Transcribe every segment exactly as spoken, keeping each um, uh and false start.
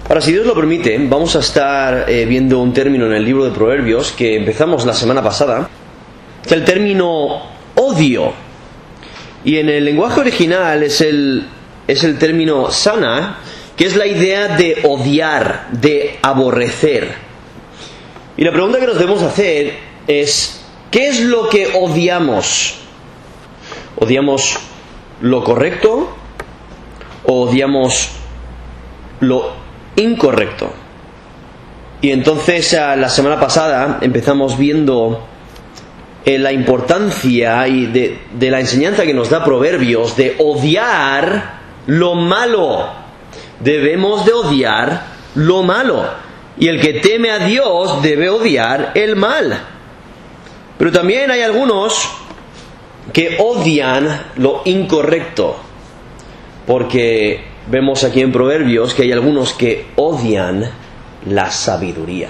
Ahora, si Dios lo permite, vamos a estar eh, viendo un término en el libro de Proverbios que empezamos la semana pasada, que es el término odio. Y en el lenguaje original es el, es el término sana, que es la idea de odiar, de aborrecer. Y la pregunta que nos debemos hacer es, ¿qué es lo que odiamos? ¿Odiamos lo correcto o odiamos lo incorrecto? Y entonces la semana pasada empezamos viendo eh, la importancia y de, de la enseñanza que nos da Proverbios de odiar lo malo. Debemos de odiar lo malo, y el que teme a Dios debe odiar el mal. Pero también hay algunos que odian lo incorrecto, porque vemos aquí en Proverbios que hay algunos que odian la sabiduría.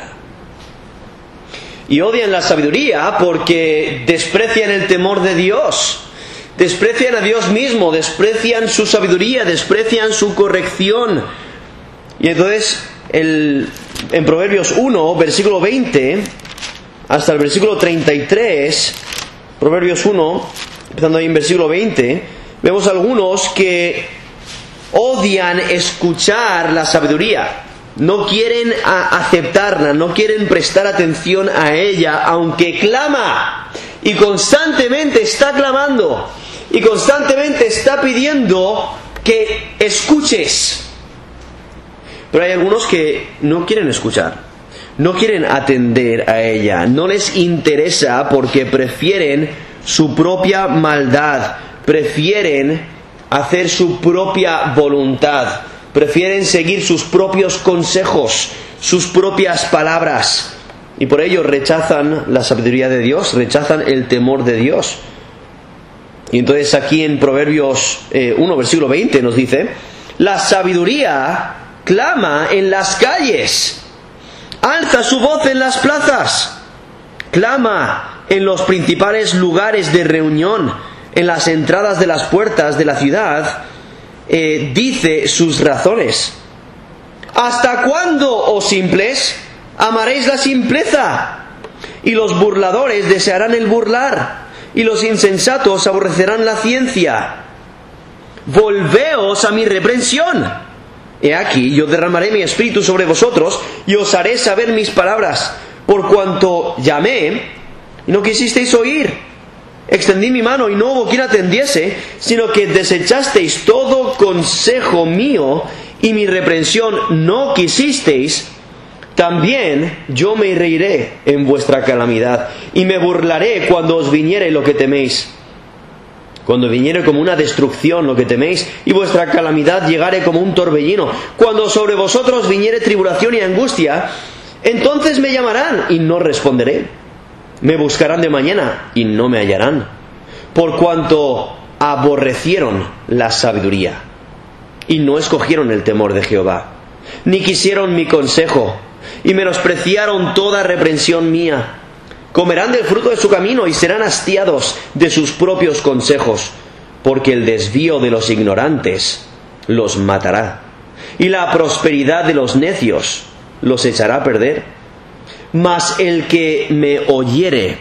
Y odian la sabiduría porque desprecian el temor de Dios, desprecian a Dios mismo, desprecian su sabiduría, desprecian su corrección. Y entonces el, en Proverbios uno, versículo veinte, hasta el versículo treinta y tres, Proverbios uno, empezando ahí en versículo veinte, vemos algunos que odian escuchar la sabiduría, no quieren aceptarla, no quieren prestar atención a ella, aunque clama y constantemente está clamando y constantemente está pidiendo que escuches. Pero hay algunos que no quieren escuchar, no quieren atender a ella, no les interesa porque prefieren su propia maldad, prefieren hacer su propia voluntad, prefieren seguir sus propios consejos, sus propias palabras, y por ello rechazan la sabiduría de Dios, rechazan el temor de Dios. Y entonces aquí en Proverbios eh, uno, versículo veinte nos dice: la sabiduría clama en las calles, alza su voz en las plazas, clama en los principales lugares de reunión, en las entradas de las puertas de la ciudad, eh, dice sus razones. ¿Hasta cuándo, oh simples, amaréis la simpleza? Y los burladores desearán el burlar, y los insensatos aborrecerán la ciencia. Volveos a mi reprensión. He aquí, yo derramaré mi espíritu sobre vosotros, y os haré saber mis palabras, por cuanto llamé, y no quisisteis oír. Extendí mi mano y no hubo quien atendiese, sino que desechasteis todo consejo mío y mi reprensión no quisisteis. También yo me reiré en vuestra calamidad y me burlaré cuando os viniere lo que teméis. Cuando viniere como una destrucción lo que teméis y vuestra calamidad llegare como un torbellino. Cuando sobre vosotros viniere tribulación y angustia, entonces me llamarán y no responderé. Me buscarán de mañana y no me hallarán, por cuanto aborrecieron la sabiduría y no escogieron el temor de Jehová, ni quisieron mi consejo y menospreciaron toda reprensión mía. Comerán del fruto de su camino y serán hastiados de sus propios consejos, porque el desvío de los ignorantes los matará y la prosperidad de los necios los echará a perder. Mas el que me oyere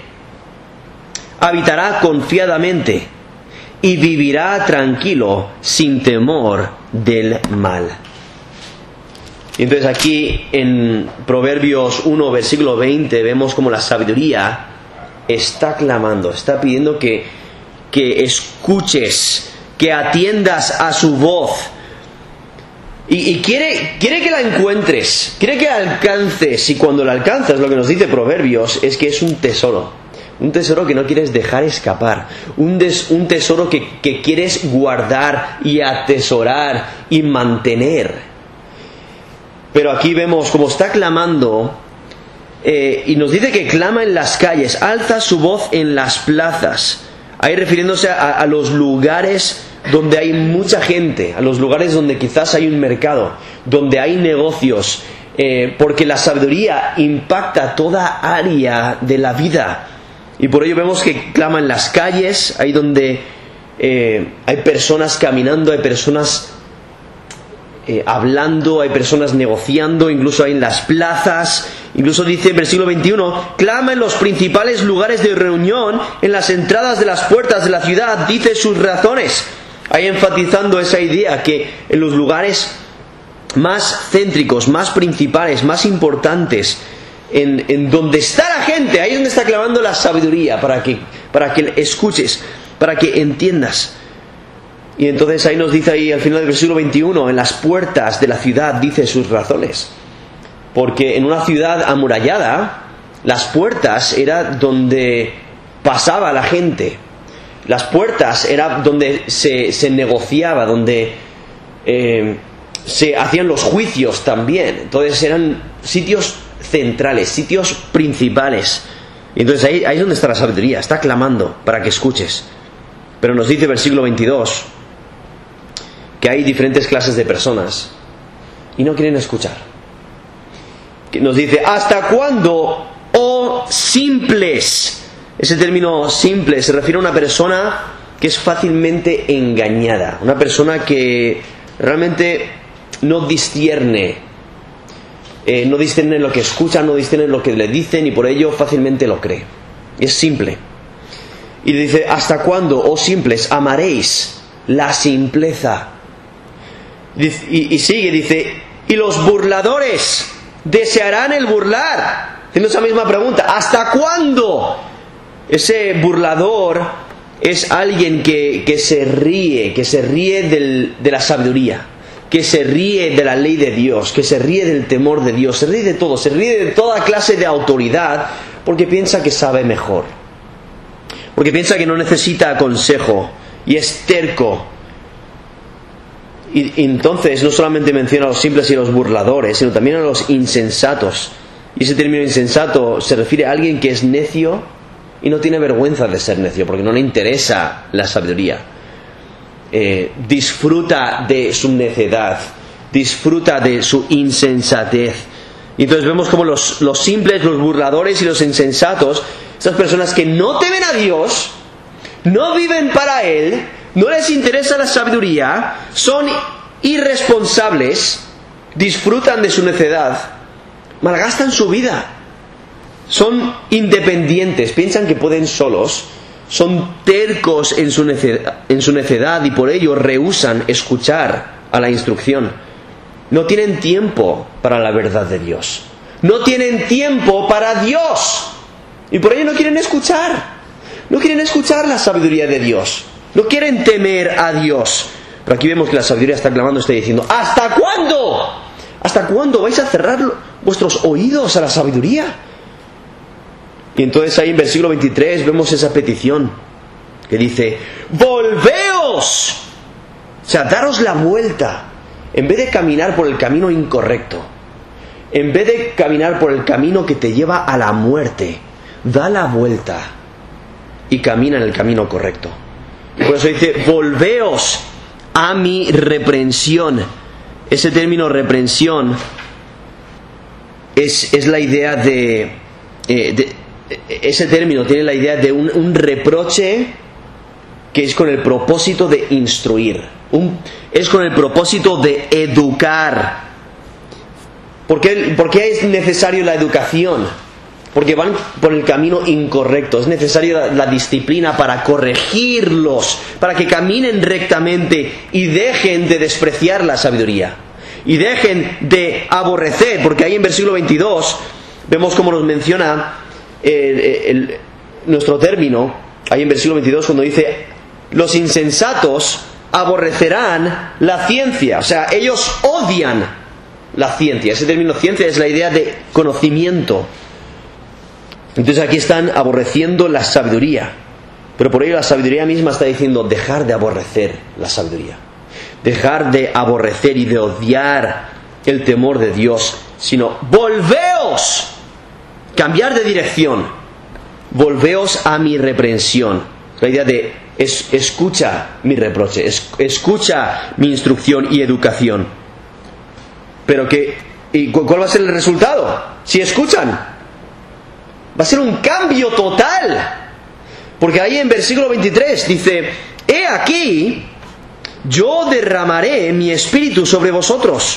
habitará confiadamente y vivirá tranquilo sin temor del mal. Y entonces aquí en Proverbios uno, versículo veinte, vemos como la sabiduría está clamando, está pidiendo que, que escuches, que atiendas a su voz. Y, y quiere, quiere que la encuentres, quiere que la alcances, y cuando la alcanzas, lo que nos dice Proverbios es que es un tesoro, un tesoro que no quieres dejar escapar, un, des, un tesoro que, que quieres guardar y atesorar y mantener. Pero aquí vemos como está clamando, eh, y nos dice que clama en las calles, alza su voz en las plazas, ahí refiriéndose a, a los lugares donde hay mucha gente, a los lugares donde quizás hay un mercado, donde hay negocios, eh, porque la sabiduría impacta toda área de la vida. Y por ello vemos que clama en las calles, ahí donde eh, hay personas caminando, hay personas eh, hablando, hay personas negociando, incluso hay en las plazas. Incluso dice en versículo veintiuno, clama en los principales lugares de reunión, en las entradas de las puertas de la ciudad, dice sus razones. Ahí enfatizando esa idea que en los lugares más céntricos, más principales, más importantes, en, en donde está la gente, ahí es donde está clamando la sabiduría, para que, para que escuches, para que entiendas. Y entonces ahí nos dice ahí al final del versículo veintiuno, en las puertas de la ciudad dice sus razones. Porque en una ciudad amurallada, las puertas era donde pasaba la gente. Las puertas era donde se, se negociaba, donde eh, se hacían los juicios también. Entonces eran sitios centrales, sitios principales. Y entonces ahí, ahí es donde está la sabiduría, está clamando para que escuches. Pero nos dice el versículo veintidós que hay diferentes clases de personas y no quieren escuchar. Nos dice, ¿hasta cuándo, oh simples? Ese término simple se refiere a una persona que es fácilmente engañada, una persona que realmente no discierne, eh, no discierne lo que escucha, no discierne lo que le dicen y por ello fácilmente lo cree. Es simple. Y dice, ¿hasta cuándo, oh simples, amaréis la simpleza? Y, y sigue, dice, y los burladores desearán el burlar. Haciendo esa misma pregunta, ¿hasta cuándo? Ese burlador es alguien que, que se ríe, que se ríe del, de la sabiduría, que se ríe de la ley de Dios, que se ríe del temor de Dios, se ríe de todo, se ríe de toda clase de autoridad, porque piensa que sabe mejor, porque piensa que no necesita consejo y es terco. Y, y entonces no solamente menciona a los simples y a los burladores, sino también a los insensatos. Y ese término insensato se refiere a alguien que es necio y no tiene vergüenza de ser necio, porque no le interesa la sabiduría. Eh, disfruta de su necedad, disfruta de su insensatez. Y entonces vemos como los, los simples, los burladores y los insensatos, estas personas que no temen a Dios, no viven para Él, no les interesa la sabiduría, son irresponsables, disfrutan de su necedad, malgastan su vida, son independientes, piensan que pueden solos, son tercos en su necedad, en su necedad y por ello rehúsan escuchar a la instrucción. No tienen tiempo para la verdad de Dios, no tienen tiempo para Dios y por ello no quieren escuchar, no quieren escuchar la sabiduría de Dios. No quieren temer a Dios. Pero aquí vemos que la sabiduría está clamando, está diciendo, ¿hasta cuándo? ¿Hasta cuándo vais a cerrar vuestros oídos a la sabiduría? Y entonces ahí en versículo veintitrés vemos esa petición que dice, ¡volveos! O sea, daros la vuelta. En vez de caminar por el camino incorrecto, en vez de caminar por el camino que te lleva a la muerte, da la vuelta y camina en el camino correcto. Por eso dice, volveos a mi reprensión. Ese término reprensión es, es la idea de, eh, de... Ese término tiene la idea de un, un reproche que es con el propósito de instruir. Un, es con el propósito de educar. ¿Por qué, ¿Por qué es necesario la educación? Porque van por el camino incorrecto. Es necesaria la disciplina para corregirlos, para que caminen rectamente y dejen de despreciar la sabiduría. Y dejen de aborrecer, porque ahí en versículo veintidós vemos cómo nos menciona el, el, nuestro término. Ahí en versículo veintidós cuando dice, los insensatos aborrecerán la ciencia. O sea, ellos odian la ciencia. Ese término ciencia es la idea de conocimiento. Entonces aquí están aborreciendo la sabiduría, pero por ello la sabiduría misma está diciendo dejar de aborrecer la sabiduría, dejar de aborrecer y de odiar el temor de Dios, sino volveos, cambiar de dirección, volveos a mi reprensión. La idea de es, escucha mi reproche, es, escucha mi instrucción y educación. Pero que, ¿y cuál va a ser el resultado? Si escuchan, va a ser un cambio total. Porque ahí en versículo veintitrés dice, he aquí yo derramaré mi espíritu sobre vosotros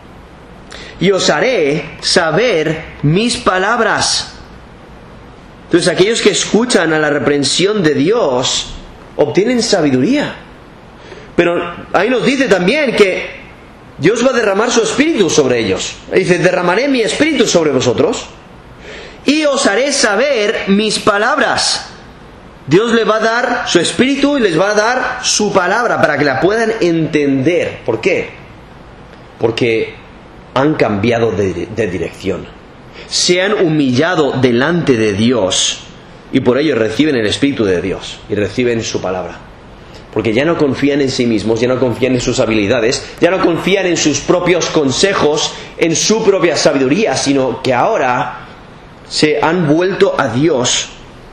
y os haré saber mis palabras. Entonces aquellos que escuchan a la reprensión de Dios obtienen sabiduría. Pero ahí nos dice también que Dios va a derramar su espíritu sobre ellos. Dice, derramaré mi espíritu sobre vosotros y os haré saber mis palabras. Dios les va a dar su espíritu y les va a dar su palabra para que la puedan entender. ¿Por qué? Porque han cambiado de, de dirección. Se han humillado delante de Dios y por ello reciben el Espíritu de Dios y reciben su palabra. Porque ya no confían en sí mismos, ya no confían en sus habilidades, ya no confían en sus propios consejos, en su propia sabiduría, sino que ahora se han vuelto a Dios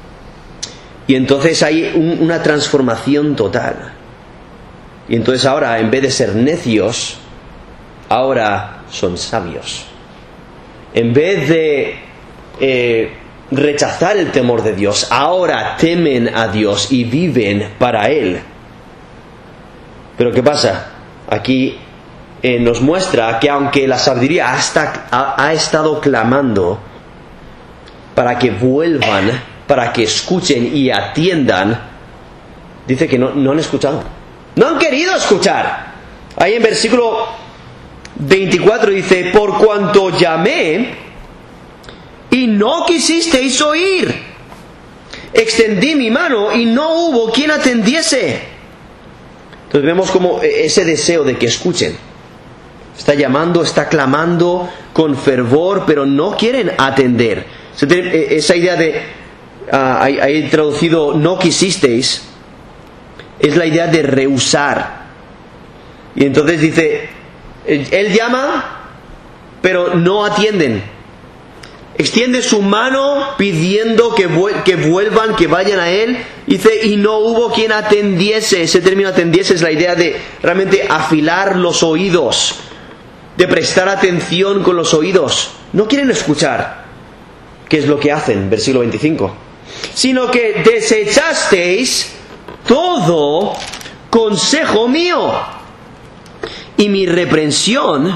y entonces hay un, una transformación total. Y entonces ahora, en vez de ser necios, ahora son sabios. En vez de eh, rechazar el temor de Dios, ahora temen a Dios y viven para Él. Pero ¿qué pasa? Aquí eh, nos muestra que aunque la sabiduría hasta, ha, ha estado clamando para que vuelvan, para que escuchen y atiendan, dice que no, no han escuchado. No han querido escuchar. Ahí en versículo veinticuatro dice, por cuanto llamé y no quisisteis oír, extendí mi mano y no hubo quien atendiese. Entonces vemos como ese deseo de que escuchen. Está llamando, está clamando con fervor, pero no quieren atender. Esa idea de, uh, ahí, ahí traducido no quisisteis, es la idea de rehusar. Y entonces dice, Él llama, pero no atienden. Extiende su mano pidiendo que, vu- que vuelvan, que vayan a Él. Dice, y no hubo quien atendiese. Ese término atendiese es la idea de realmente afilar los oídos, de prestar atención con los oídos. No quieren escuchar. ¿Qué es lo que hacen? Versículo veinticinco. Sino que desechasteis todo consejo mío, y mi reprensión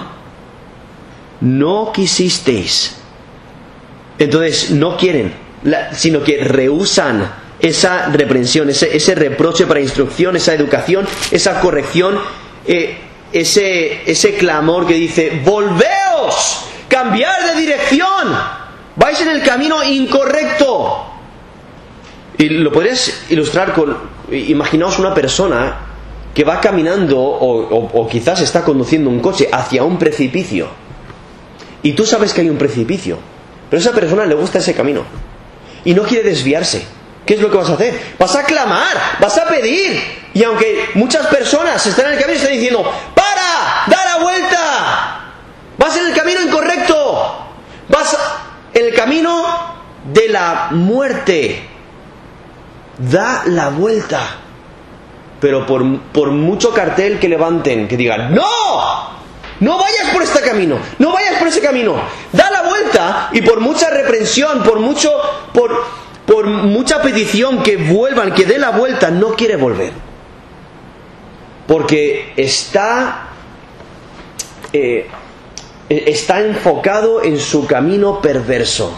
no quisisteis. Entonces no quieren, la, sino que rehúsan esa reprensión, ese, ese reproche para instrucción, esa educación, esa corrección, eh, ese, ese clamor que dice, volveos, cambiar de dirección, vais en el camino incorrecto. Y lo podrías ilustrar con, imaginaos una persona que va caminando o, o, o quizás está conduciendo un coche hacia un precipicio y tú sabes que hay un precipicio, pero a esa persona le gusta ese camino y no quiere desviarse. ¿Qué es lo que vas a hacer? Vas a clamar, vas a pedir, y aunque muchas personas están en el camino y están diciendo ¡para! ¡Da la vuelta! Vas en el camino incorrecto, vas en el camino de la muerte, da la vuelta. Pero por, por mucho cartel que levanten, que digan ¡no! No vayas por este camino, no vayas por ese camino, da la vuelta, y por mucha reprensión, por mucho, por, por mucha petición que vuelvan, que dé la vuelta, no quiere volver. Porque está, eh, está enfocado en su camino perverso.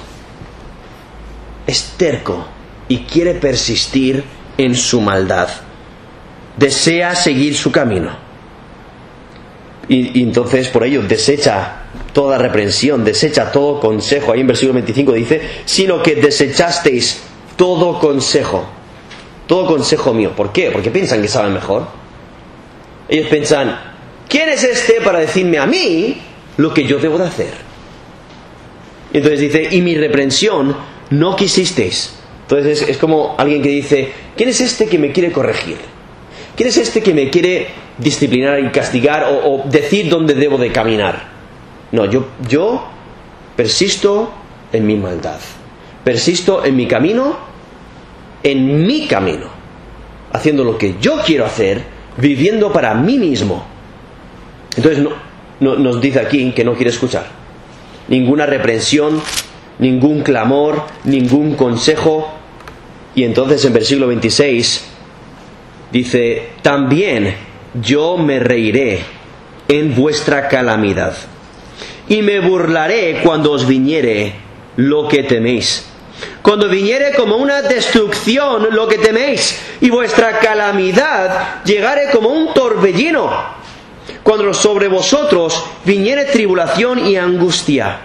Es terco y quiere persistir en su maldad. Desea seguir su camino. Y, y entonces por ello desecha toda reprensión, desecha todo consejo. Ahí en versículo veinticinco dice, sino que desechasteis todo consejo, todo consejo mío. ¿Por qué? Porque piensan que saben mejor. Ellos piensan, ¿quién es este para decirme a mí lo que yo debo de hacer? Y entonces dice, y mi reprensión no quisisteis. Entonces es, es como alguien que dice, ¿quién es este que me quiere corregir? ¿Quién es este que me quiere disciplinar y castigar o, o decir dónde debo de caminar? No, yo, yo persisto en mi maldad. Persisto en mi camino, en mi camino. Haciendo lo que yo quiero hacer, viviendo para mí mismo. Entonces no, no, nos dice aquí que no quiere escuchar. Ninguna reprensión, ningún clamor, ningún consejo. Y entonces en versículo veintiséis dice, también yo me reiré en vuestra calamidad, y me burlaré cuando os viniere lo que teméis. Cuando viniere como una destrucción lo que teméis, y vuestra calamidad llegare como un torbellino. Cuando sobre vosotros viniere tribulación y angustia,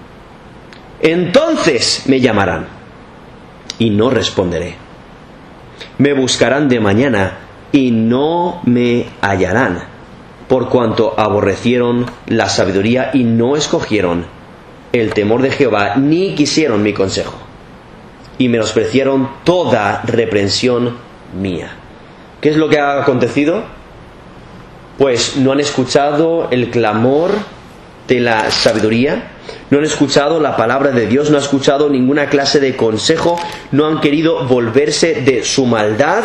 entonces me llamarán, y no responderé. Me buscarán de mañana, y no me hallarán, por cuanto aborrecieron la sabiduría y no escogieron el temor de Jehová, ni quisieron mi consejo, y menospreciaron toda reprensión mía. ¿Qué es lo que ha acontecido? Pues no han escuchado el clamor de la sabiduría, no han escuchado la palabra de Dios, no han escuchado ninguna clase de consejo, no han querido volverse de su maldad,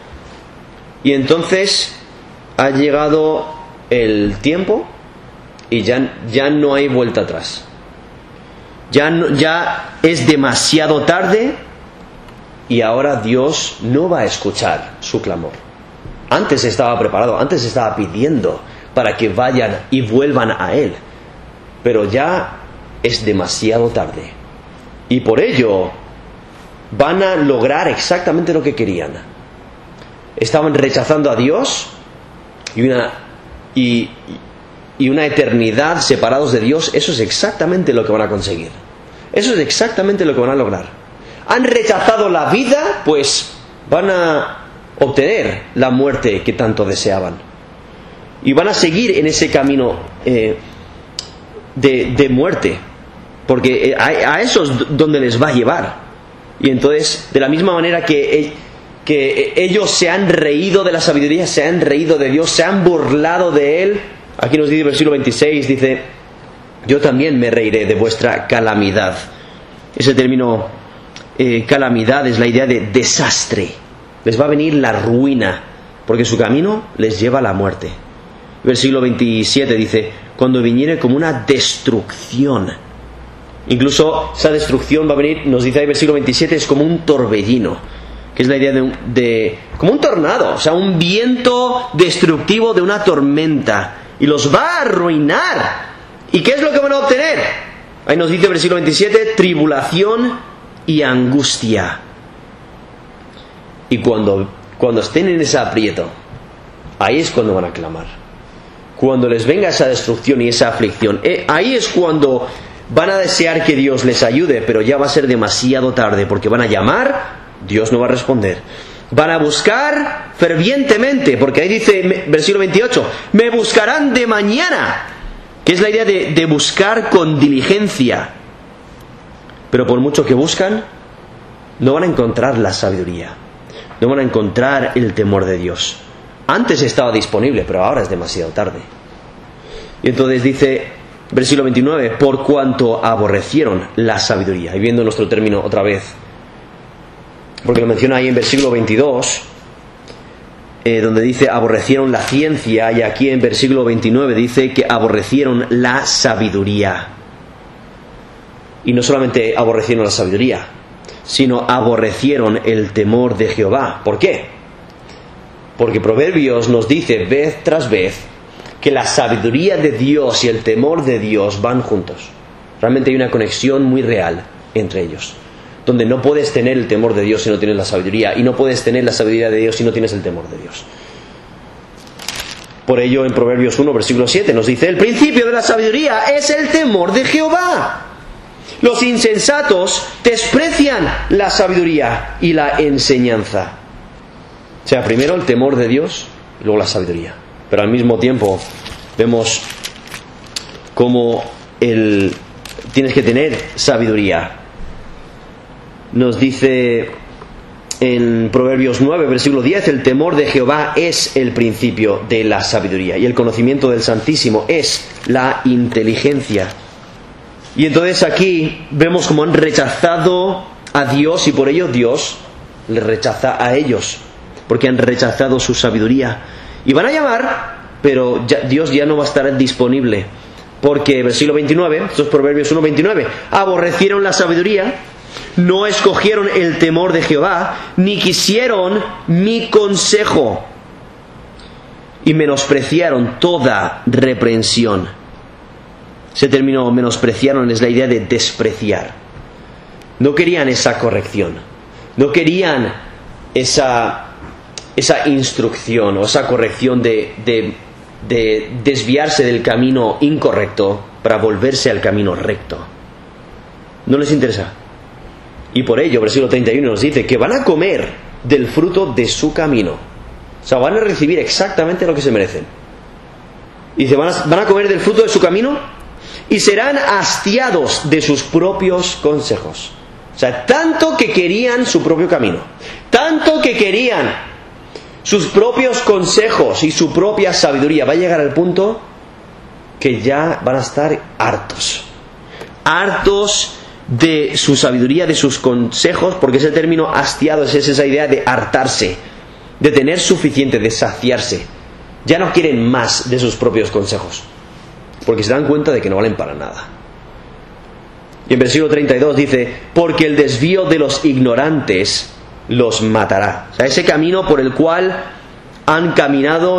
y entonces ha llegado el tiempo y ya, ya no hay vuelta atrás. Ya, no, ya es demasiado tarde, y ahora Dios no va a escuchar su clamor. Antes estaba preparado, antes estaba pidiendo para que vayan y vuelvan a Él, pero ya es demasiado tarde, y por ello van a lograr exactamente lo que querían. Estaban rechazando a Dios y una, y, y una eternidad separados de Dios. Eso es exactamente lo que van a conseguir. Eso es exactamente lo que van a lograr. Han rechazado la vida, pues van a obtener la muerte que tanto deseaban, y van a seguir en ese camino eh, de, de muerte, porque a, a eso es donde les va a llevar. Y entonces, de la misma manera que, que ellos se han reído de la sabiduría, se han reído de Dios, se han burlado de Él, aquí nos dice el versículo veintiséis, dice: yo también me reiré de vuestra calamidad. Ese término eh, calamidad es la idea de desastre. Les va a venir la ruina, porque su camino les lleva a la muerte. El versículo veintisiete dice: cuando viniere como una destrucción. Incluso esa destrucción va a venir, nos dice ahí el versículo veintisiete, es como un torbellino, que es la idea de, un, de como un tornado, o sea, un viento destructivo de una tormenta, y los va a arruinar. ¿Y qué es lo que van a obtener? Ahí nos dice el versículo veintisiete: tribulación y angustia. Y cuando, cuando estén en ese aprieto, ahí es cuando van a clamar. Cuando les venga esa destrucción y esa aflicción, eh, ahí es cuando van a desear que Dios les ayude, pero ya va a ser demasiado tarde, porque van a llamar, Dios no va a responder. Van a buscar fervientemente, porque ahí dice, versículo veintiocho, me buscarán de mañana, que es la idea de, de buscar con diligencia. Pero por mucho que buscan, no van a encontrar la sabiduría, no van a encontrar el temor de Dios. Antes estaba disponible, pero ahora es demasiado tarde. Y entonces dice, versículo veintinueve, por cuanto aborrecieron la sabiduría. Y viendo nuestro término otra vez, porque lo menciona ahí en versículo veintidós, eh, donde dice aborrecieron la ciencia, y aquí en versículo veintinueve dice que aborrecieron la sabiduría. Y no solamente aborrecieron la sabiduría, sino aborrecieron el temor de Jehová. ¿Por qué? Porque Proverbios nos dice vez tras vez que la sabiduría de Dios y el temor de Dios van juntos. Realmente hay una conexión muy real entre ellos, donde no puedes tener el temor de Dios si no tienes la sabiduría, y no puedes tener la sabiduría de Dios si no tienes el temor de Dios. Por ello en Proverbios uno, versículo siete nos dice, el principio de la sabiduría es el temor de Jehová. Los insensatos desprecian la sabiduría y la enseñanza. O sea, primero el temor de Dios y luego la sabiduría. Pero al mismo tiempo vemos cómo el, tienes que tener sabiduría. Nos dice en Proverbios nueve, versículo diez, el temor de Jehová es el principio de la sabiduría, y el conocimiento del Santísimo es la inteligencia. Y entonces aquí vemos cómo han rechazado a Dios, y por ello Dios les rechaza a ellos, porque han rechazado su sabiduría. Y van a llamar, pero ya, Dios ya no va a estar disponible, porque versículo veintinueve, estos Proverbios uno, veintinueve, aborrecieron la sabiduría, no escogieron el temor de Jehová, ni quisieron mi consejo. y menospreciaron toda reprensión. Ese término menospreciaron es la idea de despreciar. No querían esa corrección, no querían esa, esa instrucción o esa corrección de, de, de desviarse del camino incorrecto para volverse al camino recto. No les interesa. Y por ello, versículo treinta y uno nos dice que van a comer del fruto de su camino. O sea, van a recibir exactamente lo que se merecen. Y dice, van a, van a comer del fruto de su camino y serán hastiados de sus propios consejos. O sea, tanto que querían su propio camino, tanto que querían sus propios consejos y su propia sabiduría, va a llegar al punto que ya van a estar hartos. Hartos de su sabiduría, de sus consejos, porque ese término hastiados es esa idea de hartarse, de tener suficiente, de saciarse. Ya no quieren más de sus propios consejos, porque se dan cuenta de que no valen para nada. Y en versículo treinta y dos dice, porque el desvío de los ignorantes los matará. O sea, ese camino por el cual han caminado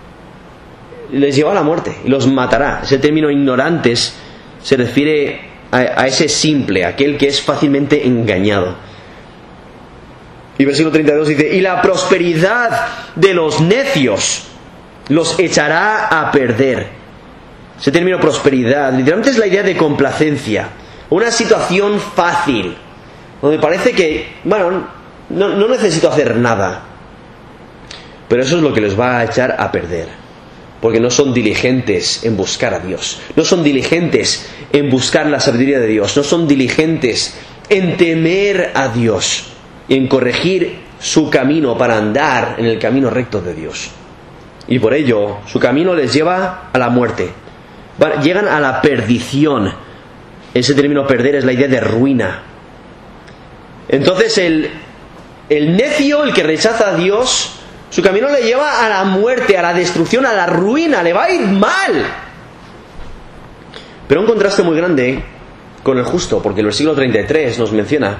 les lleva a la muerte y los matará. Ese término ignorantes se refiere a, a ese simple, aquel que es fácilmente engañado. Y versículo treinta y dos dice, y la prosperidad de los necios los echará a perder. Ese término prosperidad literalmente es la idea de complacencia, una situación fácil, donde parece que, bueno, no, no necesito hacer nada. Pero eso es lo que les va a echar a perder, porque no son diligentes en buscar a Dios, no son diligentes en buscar la sabiduría de Dios, no son diligentes en temer a Dios y en corregir su camino para andar en el camino recto de Dios. Y por ello su camino les lleva a la muerte, llegan a la perdición. Ese término perder es la idea de ruina. Entonces el, el necio, el que rechaza a Dios, su camino le lleva a la muerte, a la destrucción, a la ruina, le va a ir mal. Pero un contraste muy grande con el justo, porque el versículo treinta y tres nos menciona,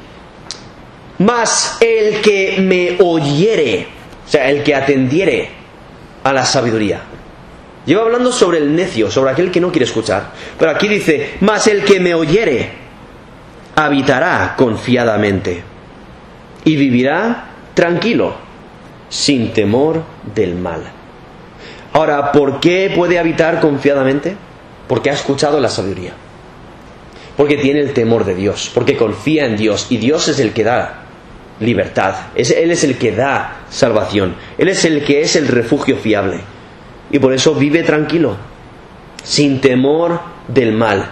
mas el que me oyere, o sea, el que atendiere a la sabiduría. Lleva hablando sobre el necio, sobre aquel que no quiere escuchar. Pero aquí dice, mas el que me oyere habitará confiadamente y vivirá tranquilo, sin temor del mal. Ahora, ¿por qué puede habitar confiadamente? Porque ha escuchado la sabiduría, porque tiene el temor de Dios, porque confía en Dios, y Dios es el que da libertad, Él es el que da salvación, Él es el que es el refugio fiable, y por eso vive tranquilo, sin temor del mal,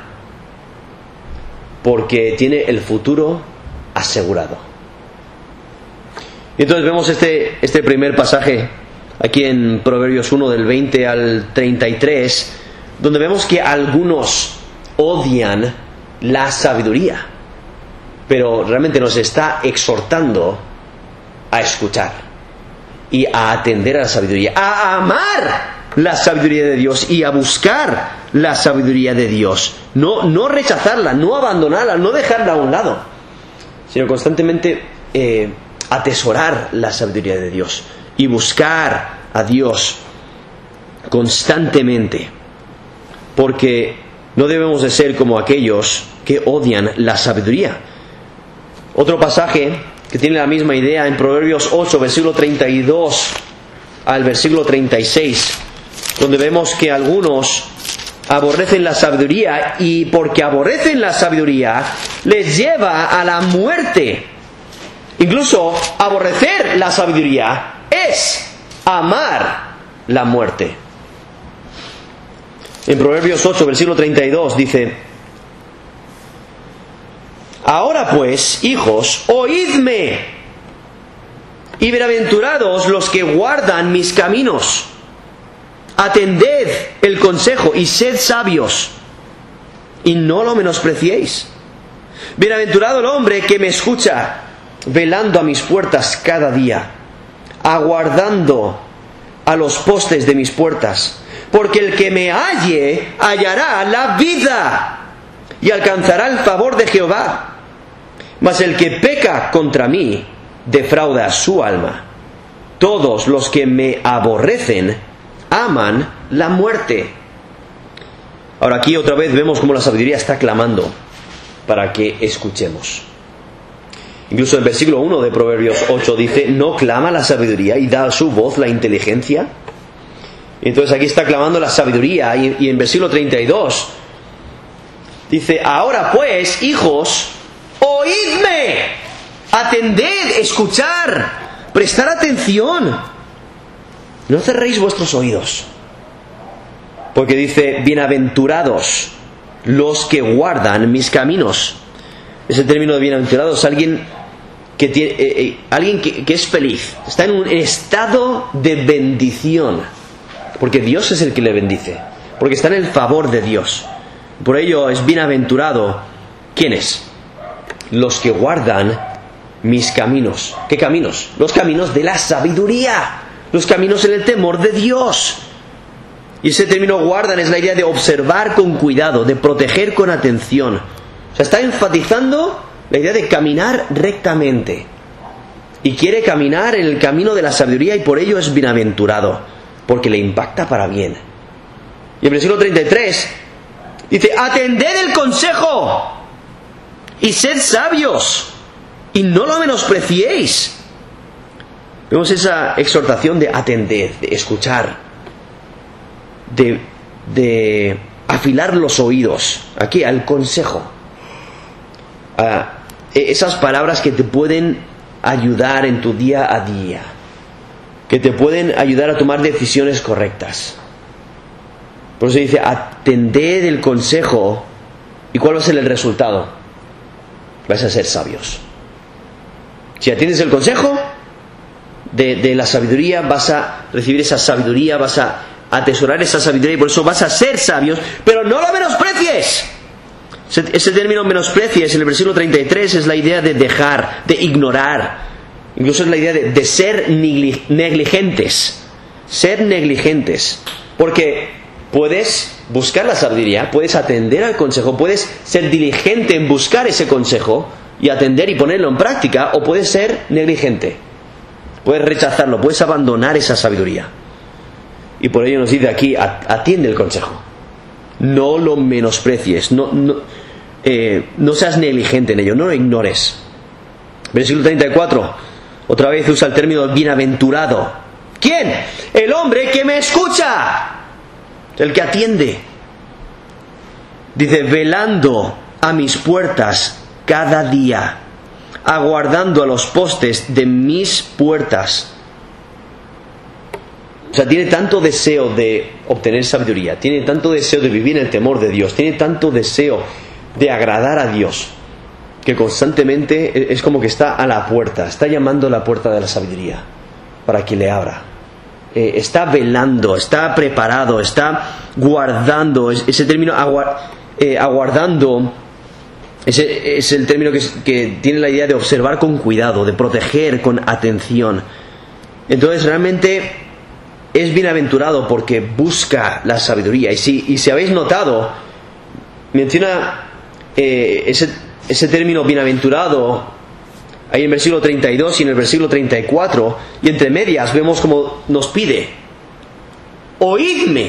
porque tiene el futuro asegurado. Y entonces vemos este, este primer pasaje aquí en Proverbios uno del veinte al treinta y tres, donde vemos que algunos odian la sabiduría, pero realmente nos está exhortando a escuchar y a atender a la sabiduría, a amar la sabiduría de Dios y a buscar la sabiduría de Dios, no, no rechazarla, no abandonarla, no dejarla a un lado, sino constantemente eh, atesorar la sabiduría de Dios y buscar a Dios constantemente, porque no debemos de ser como aquellos que odian la sabiduría. Otro pasaje que tiene la misma idea en Proverbios ocho, versículo treinta y dos al versículo treinta y seis, donde vemos que algunos aborrecen la sabiduría, y porque aborrecen la sabiduría les lleva a la muerte. Incluso aborrecer la sabiduría es amar la muerte. En Proverbios ocho, versículo treinta y dos dice: ahora pues, hijos, oídme, y bienaventurados los que guardan mis caminos. Atended el consejo y sed sabios, y no lo menospreciéis. Bienaventurado el hombre que me escucha, velando a mis puertas cada día, aguardando a los postes de mis puertas, porque el que me halle hallará la vida y alcanzará el favor de Jehová. Mas el que peca contra mí defrauda su alma. Todos los que me aborrecen aman la muerte. Ahora aquí otra vez vemos cómo la sabiduría está clamando para que escuchemos. Incluso el versículo uno de Proverbios ocho dice: ¿no clama la sabiduría y da a su voz la inteligencia? Y entonces aquí está clamando la sabiduría, y, y en versículo treinta y dos dice: ahora pues, hijos, oídme, atended, escuchar, prestar atención, no cerréis vuestros oídos. Porque dice: bienaventurados los que guardan mis caminos. Ese término de bienaventurado es alguien que tiene, eh, eh, alguien que, que es feliz, está en un estado de bendición, porque Dios es el que le bendice, porque está en el favor de Dios. Por ello es bienaventurado. ¿Quiénes? Los que guardan mis caminos. ¿Qué caminos? Los caminos de la sabiduría, los caminos en el temor de Dios. Y ese término guardan es la idea de observar con cuidado, de proteger con atención. O sea, está enfatizando la idea de caminar rectamente. Y quiere caminar en el camino de la sabiduría, y por ello es bienaventurado, porque le impacta para bien. Y el versículo treinta y tres dice: atended el consejo y sed sabios, y no lo menospreciéis. Vemos esa exhortación de atender, de escuchar, de, de afilar los oídos, aquí al consejo, a esas palabras que te pueden ayudar en tu día a día, que te pueden ayudar a tomar decisiones correctas. Por eso dice: atended el consejo. ¿Y cuál va a ser el resultado? Vais a ser sabios. Si atiendes el consejo de, de la sabiduría, vas a recibir esa sabiduría, vas a atesorar esa sabiduría, y por eso vas a ser sabios. Pero no lo menosprecies. Ese, ese término menosprecies en el versículo treinta y tres es la idea de dejar, de ignorar. Incluso es la idea de, de ser negligentes. Ser negligentes. Porque puedes buscar la sabiduría, puedes atender al consejo, puedes ser diligente en buscar ese consejo y atender y ponerlo en práctica, o puedes ser negligente. Puedes rechazarlo, puedes abandonar esa sabiduría. Y por ello nos dice aquí: atiende el consejo. No lo menosprecies, no, no, eh, no seas negligente en ello, no lo ignores. Versículo treinta y cuatro, otra vez usa el término bienaventurado. ¿Quién? El hombre que me escucha, el que atiende. Dice: velando a mis puertas cada día, aguardando a los postes de mis puertas. O sea, tiene tanto deseo de obtener sabiduría, tiene tanto deseo de vivir en el temor de Dios, tiene tanto deseo de agradar a Dios, que constantemente es como que está a la puerta, está llamando a la puerta de la sabiduría para que le abra. Eh, está velando, está preparado, está guardando. Ese término aguar, eh, aguardando ese es el término que, que tiene la idea de observar con cuidado, de proteger con atención. Entonces realmente es bienaventurado porque busca la sabiduría. Y si, y si habéis notado, menciona eh, ese, ese término bienaventurado ahí en el versículo treinta y dos y en el versículo treinta y cuatro, y entre medias vemos como nos pide: oídme,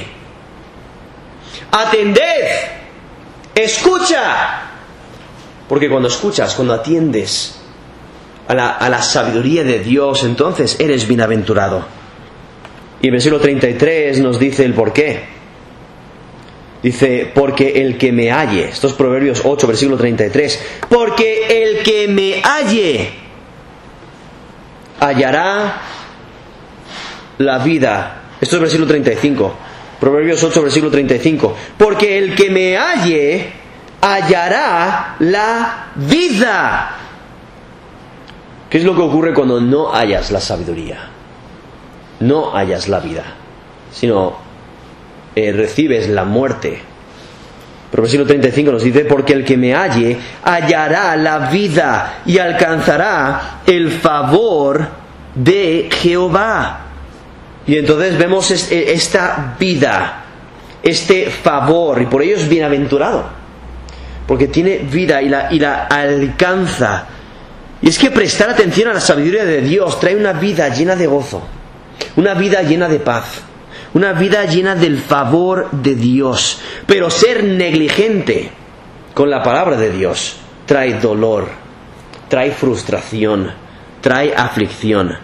atended, escucha. Porque cuando escuchas, cuando atiendes a la, a la sabiduría de Dios, entonces eres bienaventurado. Y el versículo treinta y tres nos dice el por qué. Dice: porque el que me halle, esto es Proverbios ocho, versículo treinta y tres, porque el que me halle hallará la vida. Esto es versículo treinta y cinco, Proverbios ocho, versículo treinta y cinco, porque el que me halle hallará la vida. ¿Qué es lo que ocurre cuando no hallas la sabiduría? No hallas la vida, sino eh, recibes la muerte. Pero el versículo treinta y cinco nos dice: porque el que me halle hallará la vida y alcanzará el favor de Jehová. Y entonces vemos esta vida, este favor, y por ello es bienaventurado, porque tiene vida y la, y la alcanza. Y es que prestar atención a la sabiduría de Dios trae una vida llena de gozo, una vida llena de paz, una vida llena del favor de Dios. Pero ser negligente con la palabra de Dios trae dolor, trae frustración, trae aflicción.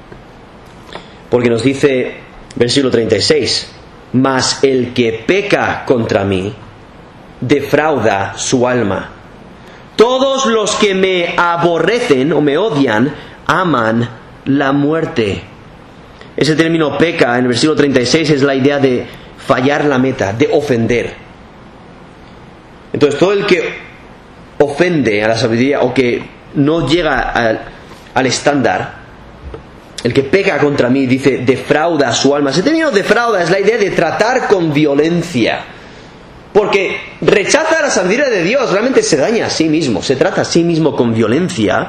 Porque nos dice, versículo treinta y seis, mas el que peca contra mí, defrauda su alma. Todos los que me aborrecen o me odian, aman la muerte. Ese término peca en el versículo treinta y seis es la idea de fallar la meta, de ofender. Entonces todo el que ofende a la sabiduría o que no llega al, al estándar, el que peca contra mí, dice, defrauda su alma. Ese término defrauda es la idea de tratar con violencia. Porque rechaza la sabiduría de Dios, realmente se daña a sí mismo, se trata a sí mismo con violencia.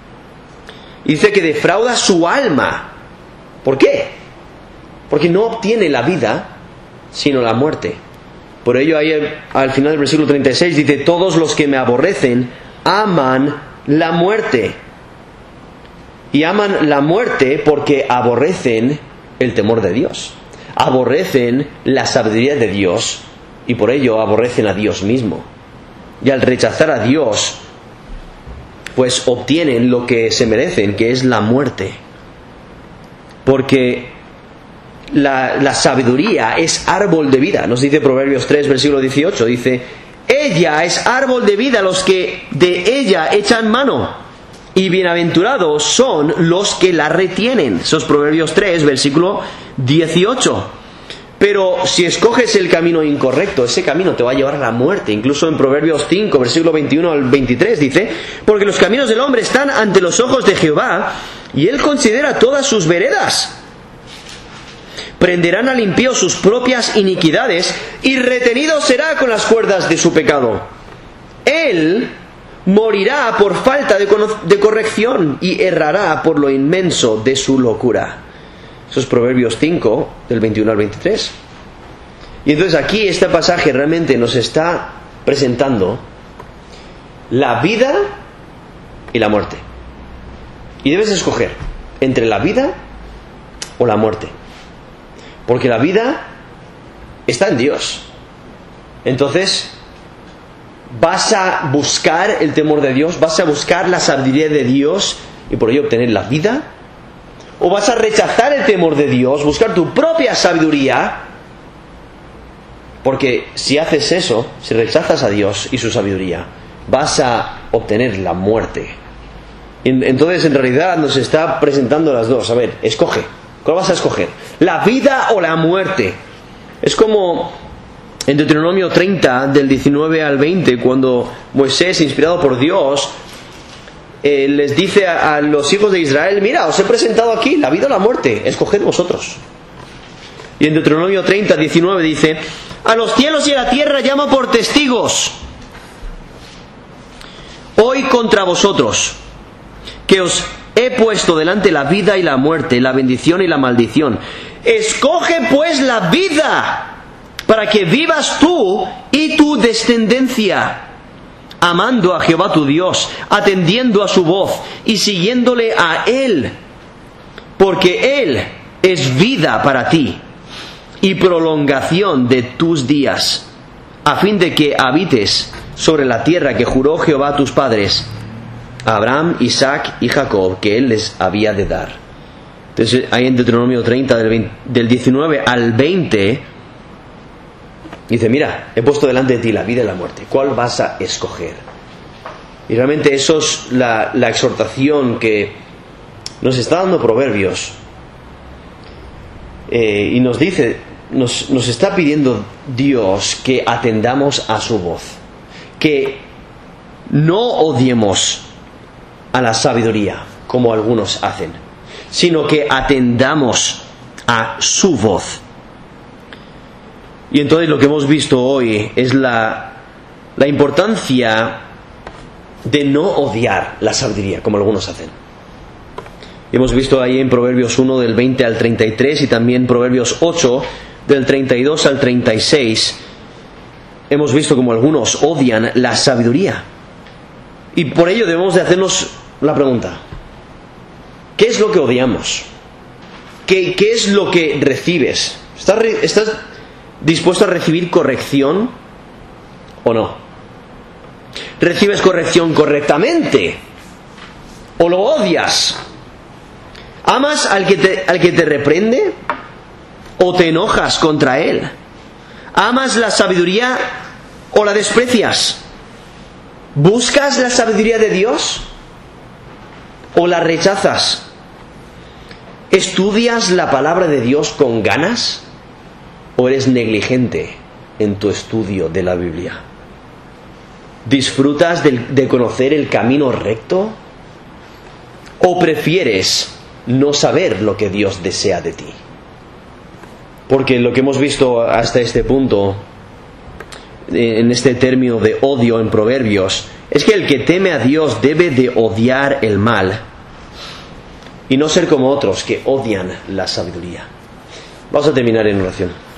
Y dice que defrauda su alma. ¿Por qué? Porque no obtiene la vida, sino la muerte. Por ello, ahí al final del versículo treinta y seis dice, todos los que me aborrecen aman la muerte. Y aman la muerte porque aborrecen el temor de Dios. Aborrecen la sabiduría de Dios y por ello aborrecen a Dios mismo. Y al rechazar a Dios, pues obtienen lo que se merecen, que es la muerte. Porque la, la sabiduría es árbol de vida. Nos dice Proverbios tres, versículo dieciocho. Dice, ella es árbol de vida, los que de ella echan mano. Y bienaventurados son los que la retienen. Esos Proverbios tres, versículo dieciocho. Pero si escoges el camino incorrecto, ese camino te va a llevar a la muerte. Incluso en Proverbios cinco, versículo veintiuno al veintitrés dice, porque los caminos del hombre están ante los ojos de Jehová, y él considera todas sus veredas. Prenderán al impío sus propias iniquidades, y retenido será con las cuerdas de su pecado. Él morirá por falta de, de corrección, y errará por lo inmenso de su locura. Eso es Proverbios cinco, del veintiuno al veintitrés. Y entonces aquí este pasaje realmente nos está presentando la vida y la muerte. Y debes escoger entre la vida o la muerte. Porque la vida está en Dios. Entonces, vas a buscar el temor de Dios, vas a buscar la sabiduría de Dios y por ello obtener la vida. O vas a rechazar el temor de Dios, buscar tu propia sabiduría. Porque si haces eso, si rechazas a Dios y su sabiduría, vas a obtener la muerte. Entonces, en realidad, nos está presentando las dos. A ver, escoge. ¿Cuál vas a escoger? ¿La vida o la muerte? Es como en Deuteronomio treinta, del diecinueve al veinte, cuando Moisés, inspirado por Dios, Eh, les dice a, a los hijos de Israel, mira, os he presentado aquí la vida o la muerte, escoged vosotros. Y en Deuteronomio treinta, diecinueve dice, a los cielos y a la tierra llamo por testigos hoy contra vosotros, que os he puesto delante la vida y la muerte, la bendición y la maldición. Escoge pues la vida, para que vivas tú y tu descendencia, amando a Jehová tu Dios, atendiendo a su voz y siguiéndole a Él, porque Él es vida para ti y prolongación de tus días, a fin de que habites sobre la tierra que juró Jehová a tus padres, a Abraham, Isaac y Jacob, que Él les había de dar. Entonces, ahí en Deuteronomio treinta, del, veinte, del diecinueve al veinte, dice, mira, he puesto delante de ti la vida y la muerte. ¿Cuál vas a escoger? Y realmente eso es la, la exhortación que nos está dando Proverbios. Eh, y nos dice, nos, nos está pidiendo Dios que atendamos a su voz. Que no odiemos a la sabiduría, como algunos hacen, sino que atendamos a su voz. Y entonces lo que hemos visto hoy es la, la importancia de no odiar la sabiduría, como algunos hacen. Y hemos visto ahí en Proverbios uno, del veinte al treinta y tres, y también Proverbios ocho, del treinta y dos al treinta y seis. Hemos visto como algunos odian la sabiduría. Y por ello debemos de hacernos la pregunta, ¿qué es lo que odiamos? ¿Qué, qué es lo que recibes ¿Estás, re- ¿Estás dispuesto a recibir corrección o no? ¿Recibes corrección correctamente o lo odias? ¿Amas al que te, al que te reprende o te enojas contra él? ¿Amas la sabiduría o la desprecias? ¿Buscas la sabiduría de Dios o la rechazas? ¿Estudias la palabra de Dios con ganas o eres negligente en tu estudio de la Biblia? ¿Disfrutas de, de conocer el camino recto o prefieres no saber lo que Dios desea de ti? Porque lo que hemos visto hasta este punto, en este término de odio en Proverbios, es que el que teme a Dios debe de odiar el mal y no ser como otros que odian la sabiduría. Vamos a terminar en oración.